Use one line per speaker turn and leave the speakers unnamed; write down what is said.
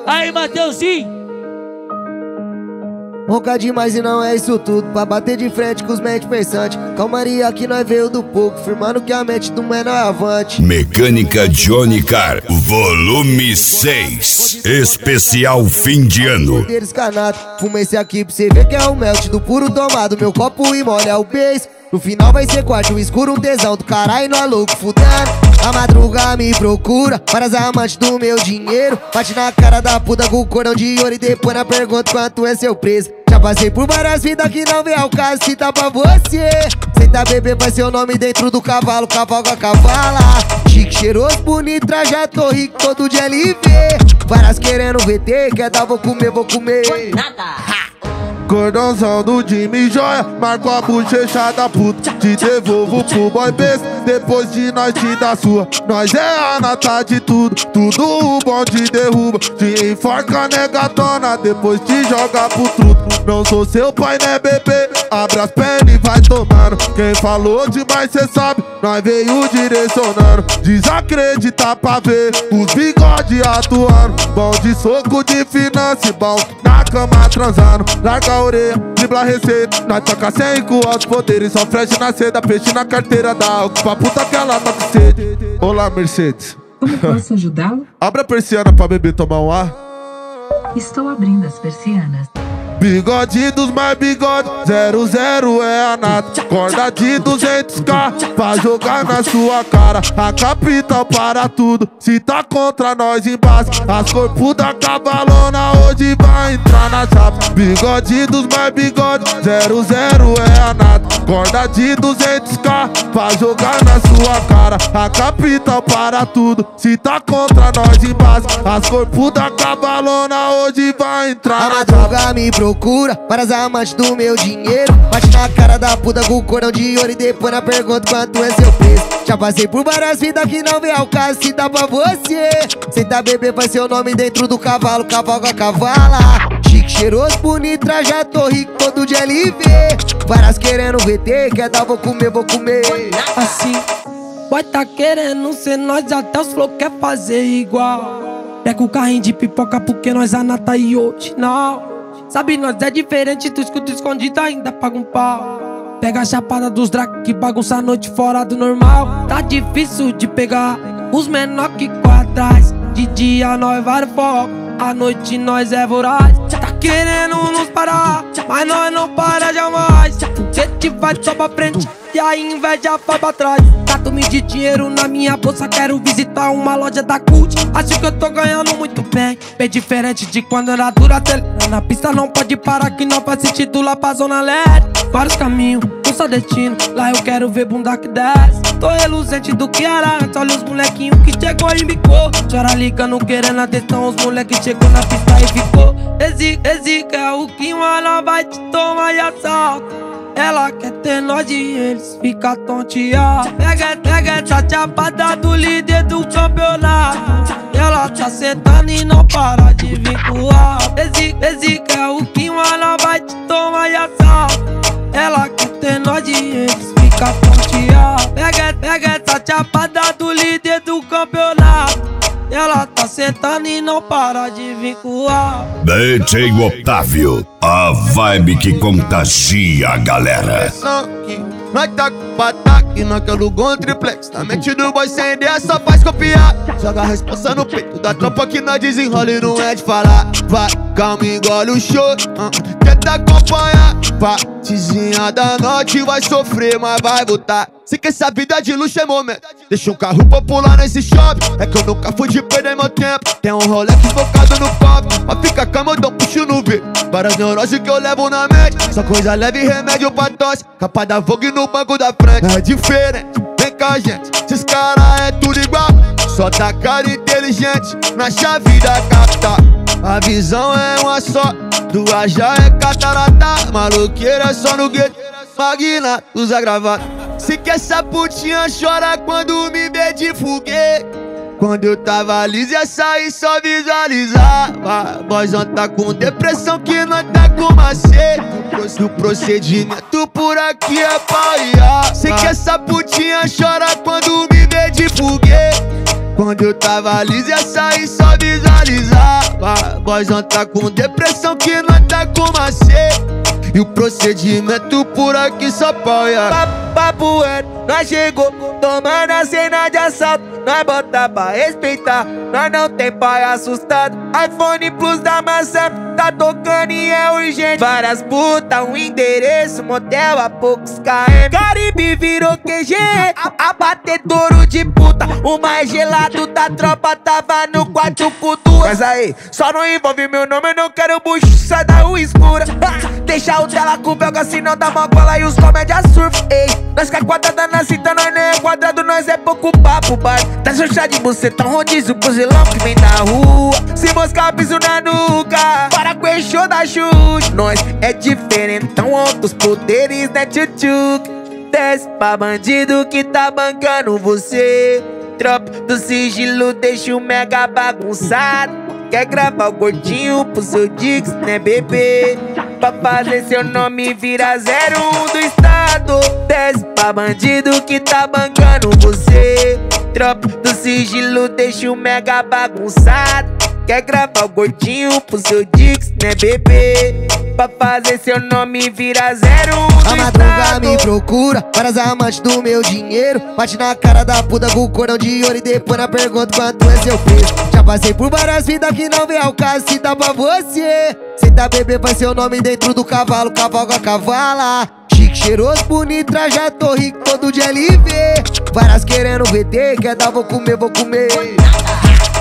Aí, Mateuzinho.
Ronca demais e não é isso tudo, pra bater de frente com os mente pensantes. Calmaria que nós veio do pouco, firmando que a mente do menor é avante.
Mecânica Johnny Car, volume 6, especial fim de ano.
Fuma esse aqui pra você ver que é o melt do puro tomado. Meu copo e molha o beijo. No final vai ser quarto escuro, um tesão do caralho, nós louco fudendo. A madruga me procura, para as amantes do meu dinheiro. Bate na cara da puta com o cordão de ouro e depois na pergunta quanto é seu preço. Já passei por várias vidas que não vem ao caso, se tá pra você. Senta bebê, vai ser o nome dentro do cavalo, cavalga cavala. Chique, cheiroso, bonito, trajado, tô rico, todo de LV. Várias querendo VT, quer dar, vou comer, vou comer.
Cordãozão do Jimmy Joia, marco a bochecha da puta. Te devolvo pro boy besta, depois de nós te dar sua. Nós é a nata de tudo, tudo o bom te derruba. Te enforca negatona, depois te joga pro truto. Não sou seu pai, né bebê, abre as pernas e vai tomando. Quem falou demais cê sabe, nós veio direcionando. Desacredita pra ver os bigode atuando. Bom de soco de finança, bom na cama transando. Larga a orelha, dribla a receita. Nós toca sem com altos poderes. Só fresh na seda, peixe na carteira da álcool. Pra puta que ela tá com sede. Olá, Mercedes.
Como posso ajudá-lo?
Abre a persiana pra bebê tomar um ar.
Estou abrindo as persianas.
Bigode dos mais bigode, 00 é a nata. Corda de 200k pra jogar na sua cara. A capital para tudo, se tá contra nós embaixo. As corpos da cavalona hoje vai entrar na chapa. Bigode dos mais bigode, 00 é a nata. Corda de 200k pra jogar na sua cara. A capital para tudo, se tá contra nós embaixo. As corpos da cavalona hoje vai entrar na chapa.
Procura para as amantes do meu dinheiro. Bate na cara da puta com o cordão de ouro e depois na pergunta quanto é seu preço. Já passei por várias vidas que não vem ao caso, se dá pra você. Senta bebê, vai ser o nome dentro do cavalo, cavalga cavala. Chique, cheiroso, bonito, trajado, tô rico, todo de LV. Várias querendo VT, quer dar, vou comer, vou comer.
Assim, boy tá querendo ser nós, até os flow quer fazer igual. Pega o carrinho de pipoca porque nós anata e hoje não. Sabe, nós é diferente, tu escuta escondido, ainda paga um pau. Pega a chapada dos drag que bagunça a noite fora do normal. Tá difícil de pegar os menor que atrás. De dia nós vai foco, à noite nós é voraz. Tá querendo nos parar, mas nós não para jamais. Cê te vai só pra frente e a inveja vai pra trás. Gato-me de dinheiro na minha bolsa, quero visitar uma loja da Cult. Acho que eu tô ganhando muito bem, bem diferente de quando era dura. Na pista não pode parar que não faz sentido lá pra zona leste. Vários caminhos, um só destino, lá eu quero ver bunda que desce. Tô reluzente do que era antes, olha os molequinhos que chegou e embicou. Chora ligando querendo atenção, os moleques chegou na pista e ficou. Esse que é o que ela vai te tomar e assalta. Ela quer ter nós e eles fica tonteado. Pega essa chapada do líder do campeonato. Ela tá sentando e não para de vincular. Esse que é o que ela vai te tomar e assalta. Ela quer ter nós e eles fica tonteado. Pega essa chapada do líder do campeonato. Ela tá sentando e não para de vincular.
DJ Otávio, a vibe que contagia a galera.
Nós tá com ataque, nós que alugou um triplex. Na mente do boy sem ideia só faz copiar. Joga a responsa no peito da tropa que nós desenrola e não é de falar. Vai, calma, engole o show, tenta acompanhar. Partezinha da noite vai sofrer, mas vai voltar. Se que essa vida de luxo é momento, deixa um carro popular nesse shopping. É que eu nunca fui de perder meu tempo. Tem um Rolex focado no pop, mas fica calma, eu dou um puxo no V. Várias neuroses que eu levo na mente, só coisa leve e remédio pra tosse. Capa da Vogue no banco da frente. É diferente, vem com a gente, esses caras é tudo igual. Só tá cara inteligente, na chave da capital. A visão é uma só, duas já é catarata. Maloqueira só no gueto, magna, usa gravata. Se que essa putinha chora quando me vê de foguete. Quando eu tava liso ia sair só visualizava. Boyzão tá com depressão que nós tá com macete. O procedimento por aqui é pariar. Se que essa putinha chora quando me vê de foguete. Quando eu tava liso ia sair só visualizava. Boyzão tá com depressão que nós tá com macete. E o procedimento por aqui só apoia.
Papo reto, nós chegou tomando a cena de assalto. Nós bota pra respeitar, nós não tem pai assustado. iPhone Plus da maçã, tá tocando e é urgente. Várias putas, um endereço, motel a poucos km. Caribe virou QG, abatedouro de puta. O mais gelado da tropa tava no quarto cultura. Mas aí, só não envolve meu nome, eu não quero bucho, sai da rua escura. Deixa o tela com belga, senão dá uma cola e os comédia surf. Ei, nós que é quadrada na cinta, nós nem é quadrado, nós é pouco papo, bar. Tá xoxá de bucetão, rodízio, buzilão que vem da rua. Se moscar, piso na nuca, para com o show da chute. Nós é diferentão, outros poderes, né, tchutchuc. Desce pra bandido que tá bancando você. Tropa do sigilo, deixa o mega bagunçado. Quer gravar o gordinho pro seu Dix, né, bebê? Pra fazer seu nome virar 01 do estado. Desce pra bandido que tá bancando você. Tropa do sigilo, deixa o mega bagunçado. Quer gravar o gordinho pro seu Dix, né, bebê? Pra fazer seu nome virar 01 do estado.
A madruga me procura, para as amantes do meu dinheiro. Bate na cara da puta com o cordão de ouro e depois na pergunta quanto é seu preço. Já passei por várias vidas que não vem ao caso, se dá pra você. Cê tá bebê, vai ser o nome dentro do cavalo, cavalga cavala. Chique, cheiroso, bonito, trajado, tô rico, todo de LV. Várias querendo VT, quer dar, vou comer, vou comer.